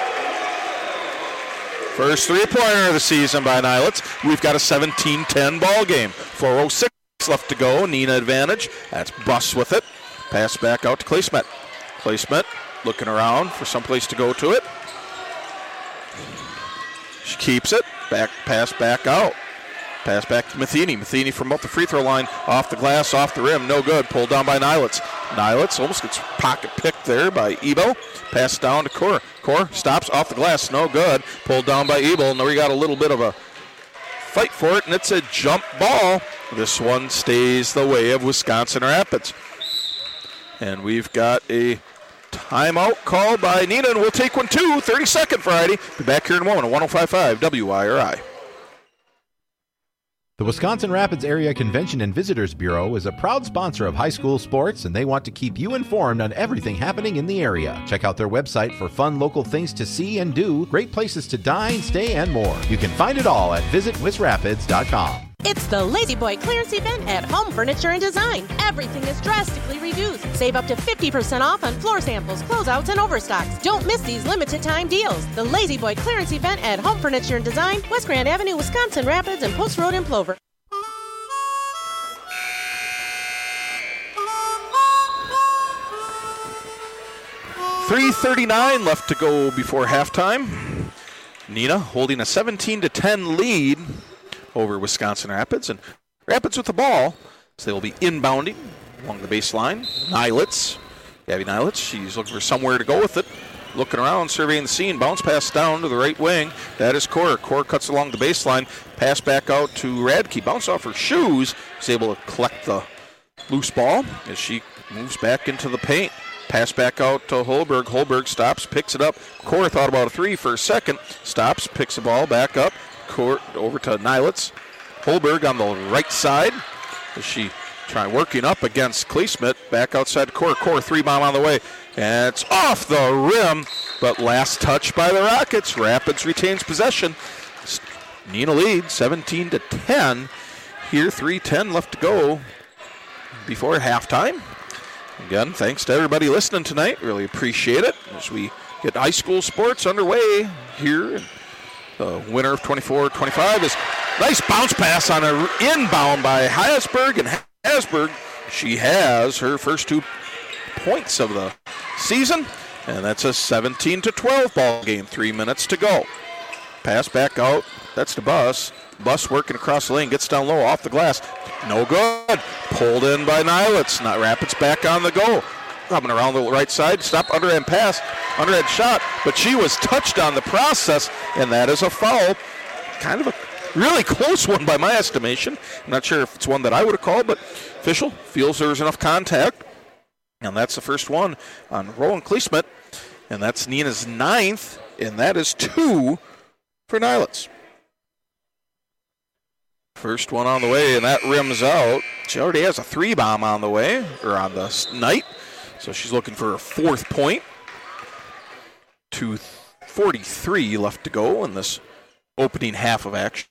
First three-pointer of the season by Nilitz. We've got a seventeen ten ball game. four oh six left to go. Neenah advantage. That's Buss with it. Pass back out to Kleesmit. Kleesmit looking around for someplace to go to it. She keeps it. Back pass back out. Pass back to Matheny. Matheny from up the free throw line, off the glass, off the rim, no good. Pulled down by Nylitz. Nylitz almost gets pocket picked there by Ebel. Pass down to Core. Core stops off the glass, no good. Pulled down by Ebel. Now we got a little bit of a fight for it, and it's a jump ball. This one stays the way of Wisconsin Rapids. And we've got a timeout called by Neenah, and we'll take one too. thirty-second variety. Be back here in a moment on one oh five point five W I R I. The Wisconsin Rapids Area Convention and Visitors Bureau is a proud sponsor of high school sports, and they want to keep you informed on everything happening in the area. Check out their website for fun local things to see and do, great places to dine, stay, and more. You can find it all at visit wis rapids dot com. It's the Lazy Boy clearance event at Home Furniture and Design. Everything is drastically reduced. Save up to fifty percent off on floor samples, closeouts, and overstocks. Don't miss these limited time deals. The Lazy Boy clearance event at Home Furniture and Design, West Grand Avenue, Wisconsin Rapids, and Post Road in Plover. three thirty-nine left to go before halftime. Neenah holding a seventeen to ten lead over Wisconsin Rapids, and Rapids with the ball, so they'll be inbounding along the baseline. Nylitz, Gabby Nylitz, she's looking for somewhere to go with it. Looking around, surveying the scene, bounce pass down to the right wing. That is Core. Core cuts along the baseline, pass back out to Radke. Bounce off her shoes, is able to collect the loose ball as she moves back into the paint. Pass back out to Holberg. Holberg stops, picks it up. Core thought about a three for a second. Stops, picks the ball back up. Core over to Nylitz. Holberg on the right side as she try working up against Kleesmith. Back outside Core. Core three bomb on the way. And it's off the rim, but last touch by the Rockets. Rapids retains possession. Neenah leads seventeen to ten. Here, three ten left to go before halftime. Again, thanks to everybody listening tonight. Really appreciate it as we get high school sports underway here. The winner of twenty-four twenty-five is nice bounce pass on a inbound by Hasberg, and Hasberg, she has her first two points of the season, and that's a seventeen to twelve ball game. Three minutes to go. Pass back out. That's the Bus. Bus working across the lane, gets down low off the glass. No good. Pulled in by Nylitz. Not Rapids back on the go. Coming around the right side. Stop underhand pass. Underhand shot. But she was touched on the process, and that is a foul. Kind of a really close one by my estimation. I'm not sure if it's one that I would have called, but official feels there was enough contact. And that's the first one on Rowan Kleesmith. And that's Neenah's ninth, and that is two for Nylitz. First one on the way, and that rims out. She already has a three bomb on the way, or on the night. So she's looking for a fourth point. two forty-three left to go in this opening half of action.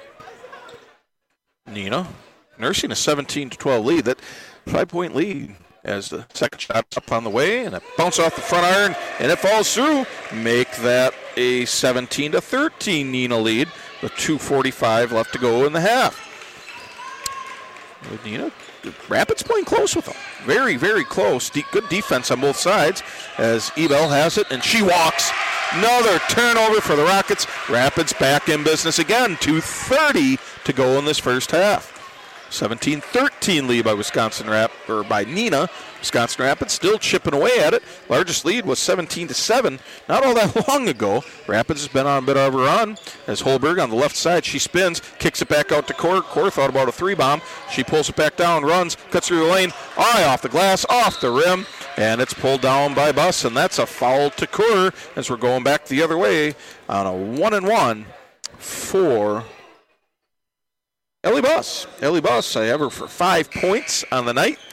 Neenah nursing a seventeen to twelve lead. That five-point lead as the second shot's up on the way, and it bounces off the front iron, and it falls through. Make that a seventeen to thirteen Neenah lead with two forty-five left to go in the half. With Neenah, Rapids playing close with them. Very, very close. De- good defense on both sides as Ebel has it, and she walks. Another turnover for the Rockets. Rapids back in business again. two thirty to go in this first half. seventeen thirteen lead by Wisconsin Rap or by Neenah. Wisconsin Rapids still chipping away at it. Largest lead was seventeen to seven not all that long ago. Rapids has been on a bit of a run as Holberg on the left side. She spins, kicks it back out to Core. Core thought about a three bomb. She pulls it back down, runs, cuts through the lane. Eye off the glass, off the rim, and it's pulled down by Bus, and that's a foul to Core as we're going back the other way on a one and one for Ellie Bus. Ellie Bus, I have her for five points on the night.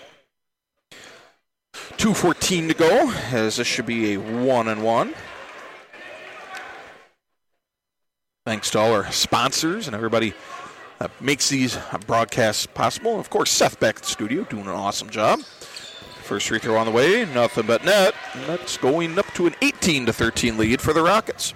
two fourteen to go, as this should be a one and one. Thanks to all our sponsors and everybody that makes these broadcasts possible. Of course, Seth back at the studio doing an awesome job. First free throw on the way, nothing but net. And that's going up to an eighteen to thirteen lead for the Rockets.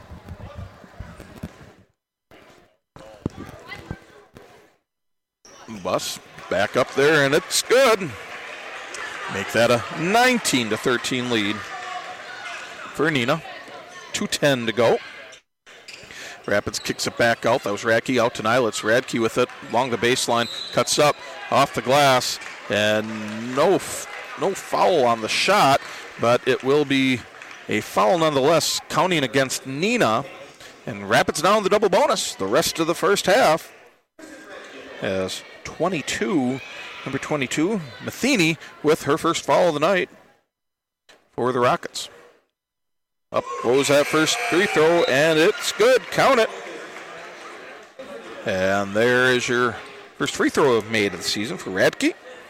Bus back up there, and it's good. Make that a nineteen to thirteen lead for Neenah. two ten to go. Rapids kicks it back out. That was Radke out to Nilitz. Radke with it along the baseline. Cuts up off the glass. And no, f- no foul on the shot, but it will be a foul nonetheless, counting against Nina. And Rapids now in the double bonus the rest of the first half. As twenty-two, number twenty-two, Matheny with her first foul of the night for the Rockets. Up goes that first free throw, and it's good. Count it. And there is your first free throw made of the season for Radke.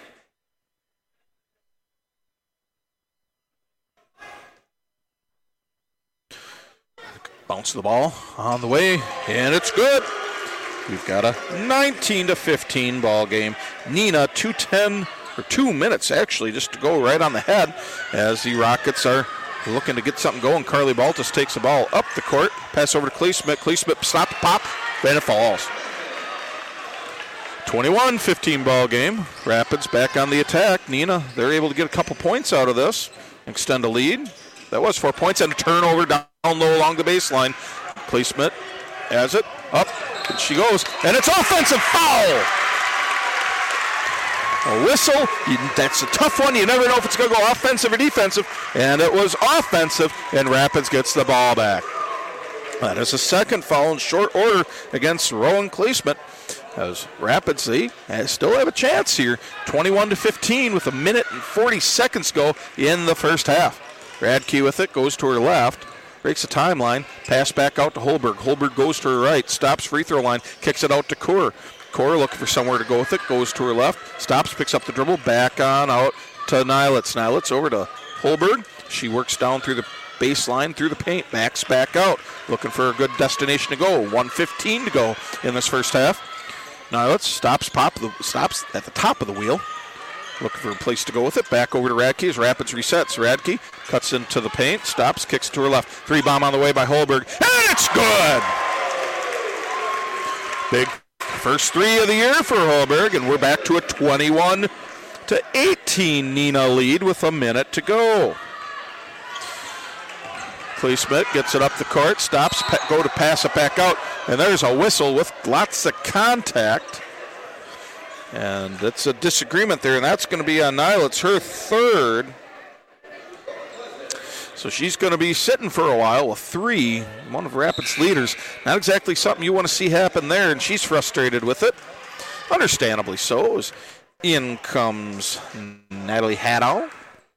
Bounce the ball on the way, and it's good. We've got a nineteen to fifteen ball game. Nina, two ten, or two minutes actually, just to go right on the head as the Rockets are looking to get something going. Carly Baltus takes the ball up the court. Pass over to Cleesmith. Cleesmith stop, pop, then it falls. twenty-one fifteen ball game. Rapids back on the attack. Nina, they're able to get a couple points out of this. Extend a lead. That was four points and a turnover down low along the baseline. Cleesmith has it. Up. And she goes. And it's offensive foul. A whistle. That's a tough one. You never know if it's going to go offensive or defensive. And it was offensive. And Rapids gets the ball back. That is a second foul in short order against Rowan Cleesmith. As Rapids, they still have a chance here. twenty-one to fifteen with a minute and forty seconds to go in the first half. Radke with it, goes to her left, breaks the timeline, pass back out to Holberg. Holberg goes to her right, stops free throw line, kicks it out to Kaur. Kaur looking for somewhere to go with it, goes to her left, stops, picks up the dribble, back on out to Nilitz. Nilitz over to Holberg. She works down through the baseline, through the paint, backs back out, looking for a good destination to go. one fifteen to go in this first half. Nilitz stops, pop the, stops at the top of the wheel. Looking for a place to go with it. Back over to Radke as Rapids resets. Radke cuts into the paint, stops, kicks to her left. Three bomb on the way by Holberg. And it's good! Big first three of the year for Holberg, and we're back to a twenty-one to eighteen Nina lead with a minute to go. Cleesmith gets it up the court, stops, go to pass it back out, and there's a whistle with lots of contact. And it's a disagreement there, and that's going to be on Nilitz, her third. So she's going to be sitting for a while with three, one of Rapids' leaders. Not exactly something you want to see happen there, and she's frustrated with it. Understandably so, as in comes Natalie Haddow.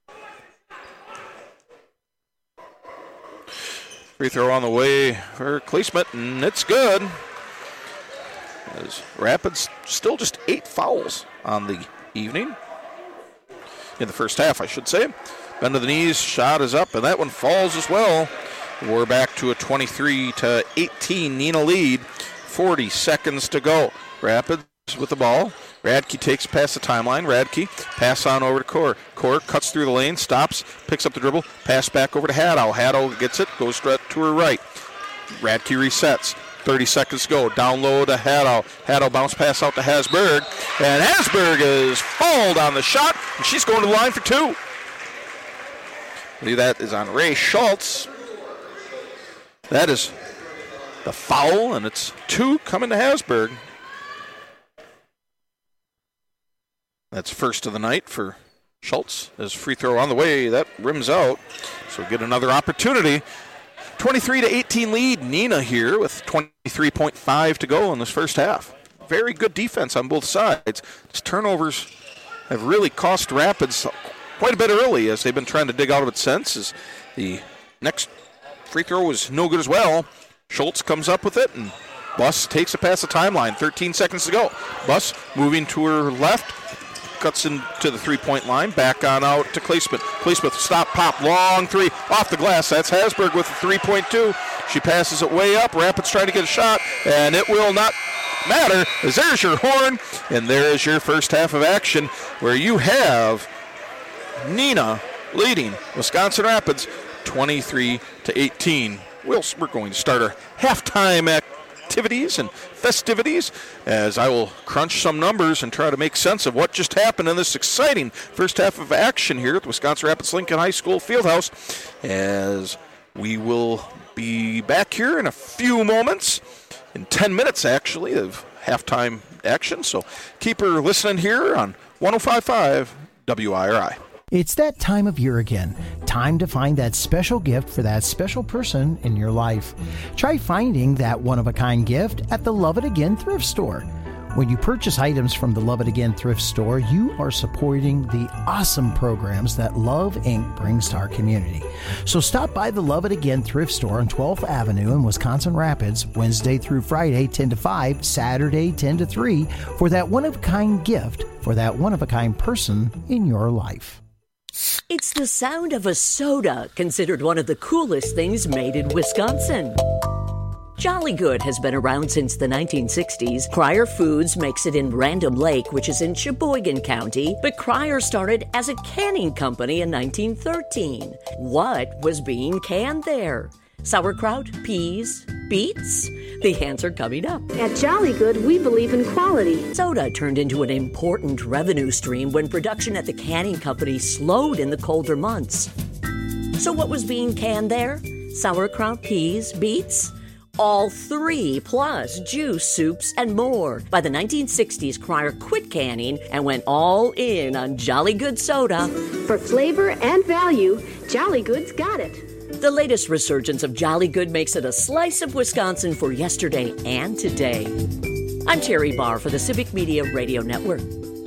Free throw on the way for Cleesmith, and it's good. As Rapids still just eight fouls on the evening. In the first half, I should say. Bend to the knees, shot is up, and that one falls as well. We're back to a twenty-three to eighteen Nina lead. forty seconds to go. Rapids with the ball. Radke takes past the timeline. Radke pass on over to Kaur. Kaur cuts through the lane, stops, picks up the dribble, pass back over to Haddow. Haddow gets it, goes straight to her right. Radke resets. thirty seconds to go. Down low to Haddow. Haddow bounce pass out to Hasberg. And Hasberg is fouled on the shot, and she's going to the line for two. I believe that is on Ray Schultz. That is the foul, and it's two coming to Hasberg. That's first of the night for Schultz. His free throw on the way. That rims out. So get another opportunity. twenty-three to eighteen lead. Nina here with twenty-three point five to go in this first half. Very good defense on both sides. These turnovers have really cost Rapids quite a bit early as they've been trying to dig out of it since. As the next free throw was no good as well. Schultz comes up with it, and Buss takes it past the timeline. thirteen seconds to go. Buss moving to her left. Cuts into the three-point line. Back on out to Cleesmith. Cleesmith, stop, pop, long three. Off the glass. That's Hasberg with a three point two. She passes it way up. Rapids trying to get a shot, and it will not matter, as there's your horn, and there is your first half of action, where you have Nina leading Wisconsin Rapids twenty-three to eighteen. We'll, we're going to start our halftime activities and festivities as I will crunch some numbers and try to make sense of what just happened in this exciting first half of action here at the Wisconsin Rapids Lincoln High School Fieldhouse, as we will be back here in a few moments in ten minutes, actually, of halftime action. So keep her listening here on one oh five point five W I R I. It's that time of year again. Time to find that special gift for that special person in your life. Try finding that one-of-a-kind gift at the Love It Again thrift store. When you purchase items from the Love It Again thrift store, you are supporting the awesome programs that Love Incorporated brings to our community. So stop by the Love It Again thrift store on twelfth Avenue in Wisconsin Rapids, Wednesday through Friday, ten to five, Saturday, ten to three, for that one-of-a-kind gift for that one-of-a-kind person in your life. It's the sound of a soda, considered one of the coolest things made in Wisconsin. Jolly Good has been around since the nineteen sixties. Cryer Foods makes it in Random Lake, which is in Sheboygan County, but Cryer started as a canning company in nineteen thirteen. What was being canned there? Sauerkraut, peas, beets? The answer coming up. At Jolly Good, we believe in quality. Soda turned into an important revenue stream when production at the canning company slowed in the colder months. So what was being canned there? Sauerkraut, peas, beets? All three, plus juice, soups, and more. By the nineteen sixties, Cryer quit canning and went all in on Jolly Good soda. For flavor and value, Jolly Good's got it. The latest resurgence of Jolly Good makes it a slice of Wisconsin for yesterday and today. I'm Terry Barr for the Civic Media Radio Network.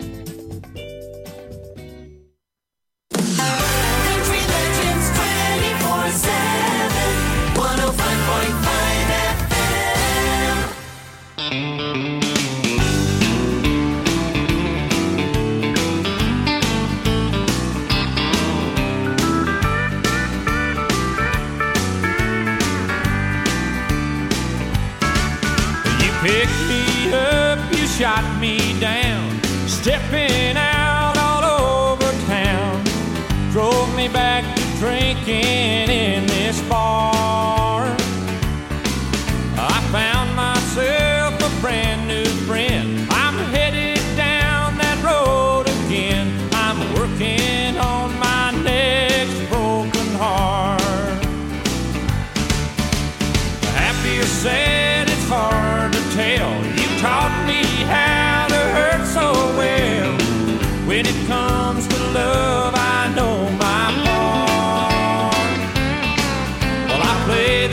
Country Legends twenty-four seven, one oh five point five F M. Picked me up, you shot me down, stepping out all over town. Drove me back to drinking in this bar. I found myself a brand new friend. I'm headed down that road again. I'm working on my next broken heart. Happy or sad, it's hard to tell. You taught me how to hurt so well. When it comes to love, I know my part. Well, I played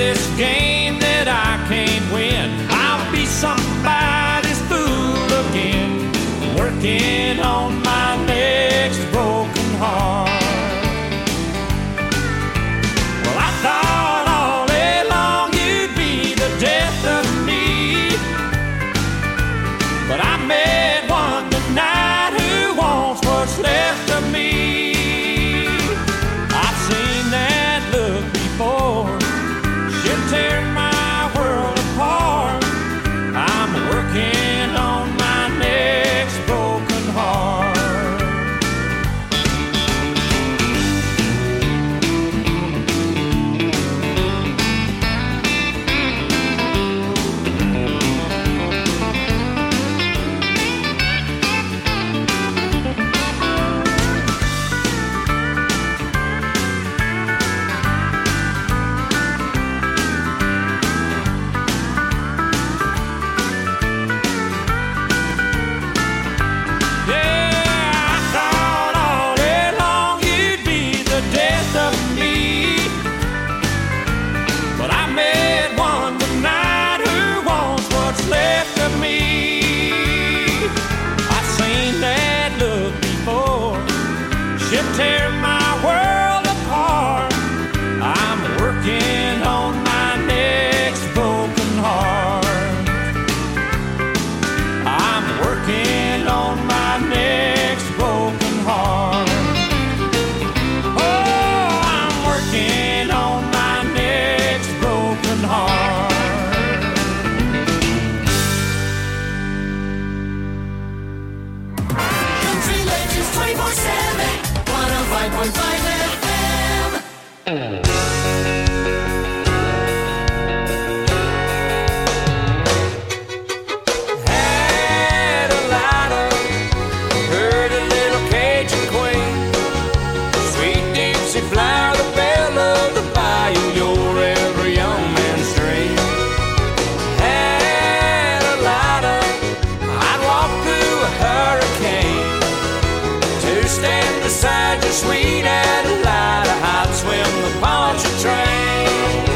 your sweet Adelina, I'd swim the Pontchartrain.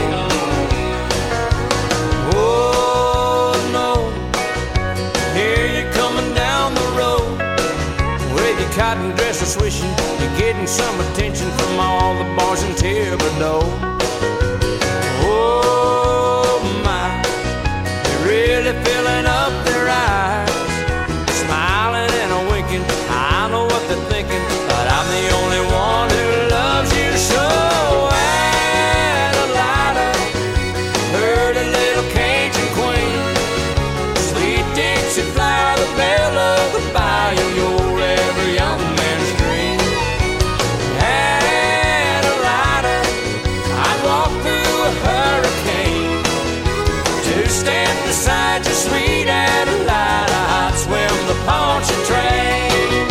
Oh no, here you're coming down the road with your cotton dresser swishing. You're getting some attention from all the boys in Thibodeau. Oh my, they're really filling up their eyes, smiling and a winking. I know what they're thinking, but I'm the only one who loves you so. Adelina, heard a little Cajun queen, sweet Dixie flower, the belle of the bayou, you're every young man's dream. Adelina, I'd walk through a hurricane to stand beside your sweet Adelina. I'd swim the Pontchartrain.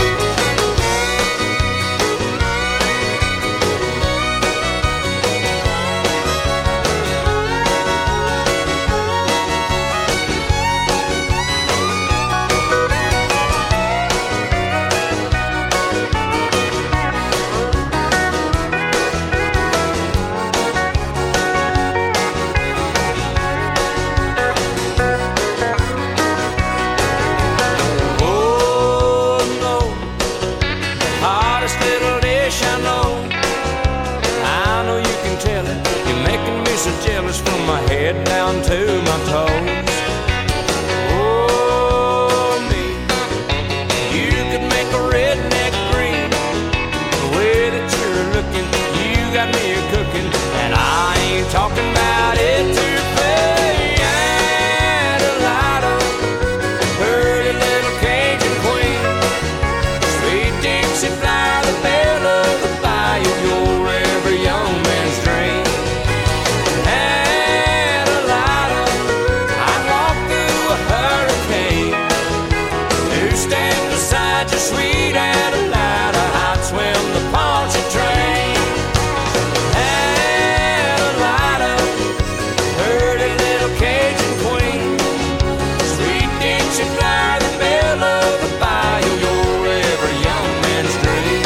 From my head down to my toes. Oh me, you could make a redneck green. The way that you're looking, you got me a cooking, and I ain't talking about it to pay. Adelina, pretty little Cajun queen, sweet Dixie flower, the belle of the bayou, you're every young man's dream. Sweet Adelina, I'd swim the Pontchartrain. Adelina, pretty little Cajun queen, sweet Dixie flower, the belle of the bayou, you're every young man's dream.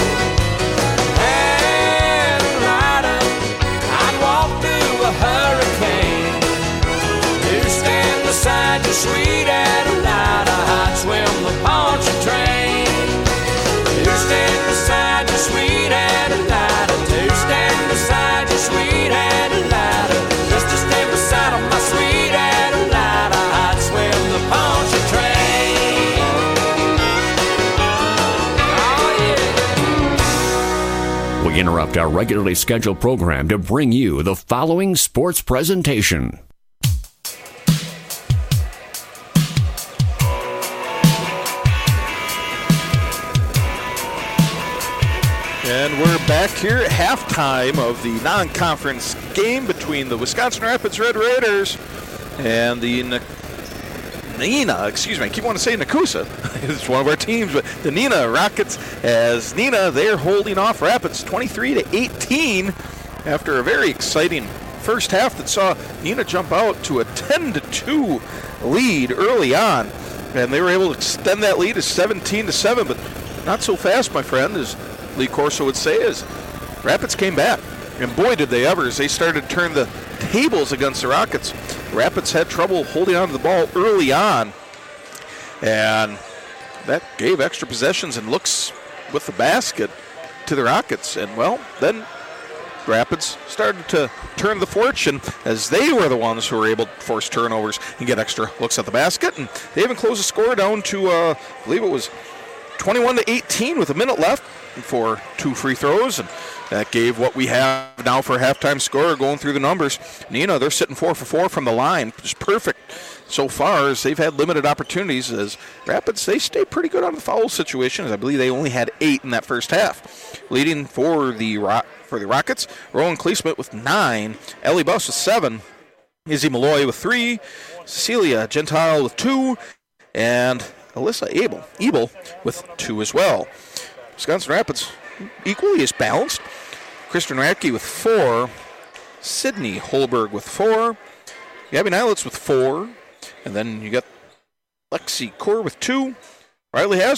Adelina, I'd walk through a hurricane to stand beside your sweet Adelina. I'd swim the Pontchartrain. Stand beside your sweet Adelina, to stand beside your sweet Adelina, just to stand beside of my sweet Adelina, I'd swim the Pontchartrain. Oh yeah. We interrupt our regularly scheduled program to bring you the following sports presentation. And we're back here at halftime of the non-conference game between the Wisconsin Rapids Red Raiders and the N- Neenah, excuse me, I keep wanting to say Nakusa. It's one of our teams, but the Neenah Rockets, as Neenah, they're holding off Rapids twenty-three to eighteen after a very exciting first half that saw Neenah jump out to a ten to two lead early on. And they were able to extend that lead to seventeen to seven, but not so fast, my friend, as Lee Corso would say, is Rapids came back. And boy, did they ever, as they started to turn the tables against the Rockets. Rapids had trouble holding on to the ball early on. And that gave extra possessions and looks with the basket to the Rockets. And, well, then Rapids started to turn the fortune as they were the ones who were able to force turnovers and get extra looks at the basket. And they even closed the score down to, uh, I believe it was twenty-one to eighteen with a minute left for two free throws, and that gave what we have now for a halftime score. Going through the numbers, Neenah, they're sitting four for four from the line, which is perfect so far, as they've had limited opportunities. As Rapids, they stay pretty good on the foul situations. I believe they only had eight in that first half. Leading for the Ro- for the Rockets, Rowan Kleesmith with nine, Ellie Buss with seven, Izzy Malloy with three, Cecilia Gentile with two, and Alyssa Abel, Ebel with two as well. Wisconsin Rapids equally as balanced. Kristen Radke with four, Sydney Holberg with four, Gabby Nilitz with four, and then you got Lexi Core with two, Riley Has